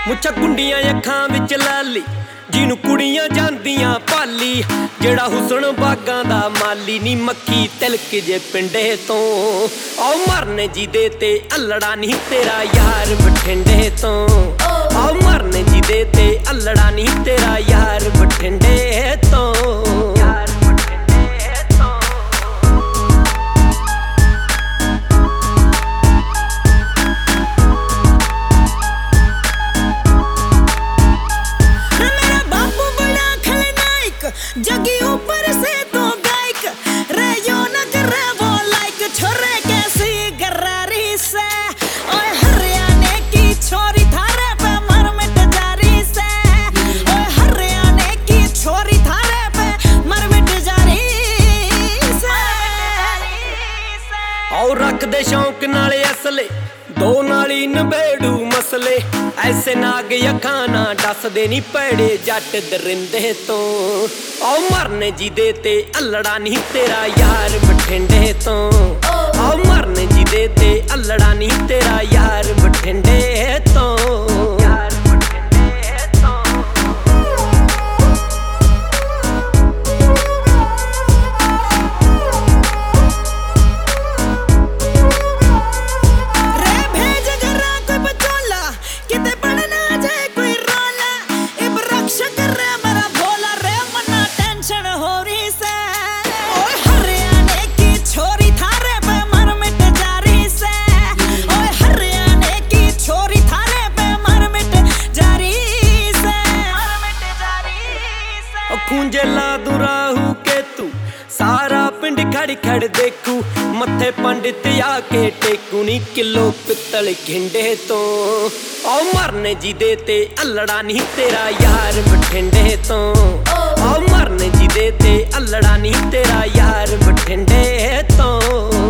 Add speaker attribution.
Speaker 1: ਮੁੱਛਾਂ ਕੁੰਡੀਆਂ ਅੱਖਾਂ ਵਿੱਚ ਲਾਲੀ ਜਿਹਨੂੰ ਕੁੜੀਆਂ ਜਾਂਦੀਆਂ ਪਾਲੀ ਜਿਹੜਾ ਹੁਸਨ ਬਾਗਾਂ ਦਾ ਮਾਲੀ ਨੀ ਮੱਖੀ ਤਿਲਕ ਜੇ ਪਿੰਡੇ ਤੋਂ ਆਓ ਮਰਨੇ ਜਿਹਦੇ ਤੇ ਅਲੜਾ ਨਹੀਂ ਤੇਰਾ ਯਾਰ ਬਠਿੰਡੇ ਤੋਂ ਆਓ ਮਰਨੇ ਜਿਹਦੇ ਤੇ ਅਲੜਾ ਨਹੀਂ ਤੇਰਾ ਯਾਰ ਬਠਿੰਡੇ ਤੋਂ
Speaker 2: जगी ऊपर से तो गायक रे यो न करे वो लाइक छोरे कैसी गरारी से ओए हरियाणे की छोरी थारे पे मर मिट जारी से ओए हरियाणे की छोरी थारे पे मर मिट जारी से
Speaker 1: और रख दे शौक नाले असले दो नाली नबेड़ू मसले ऐसे नाग अखां ना दसदे नी पैड़े जट दरिंदे तो आओ मरने जिदे ते अल्लड़ा नहीं तेरा यार बठिंडे तो आओ मरने जिदे ते अल्लड़ा नहीं तेरा यार बठिंडे तो खूंजे ला दूं राहू के तू सारा पिंड खड़ खड़ देखू मथे पंडित आके टेकू नी किलो पित्तल घिंडे तो आओ मरने जिदे ते अल्लड़ा नहीं तेरा यार बठिंडे तो आओ मरने जिदे ते अल्लड़ा नहीं तेरा यार बठिंडे तो।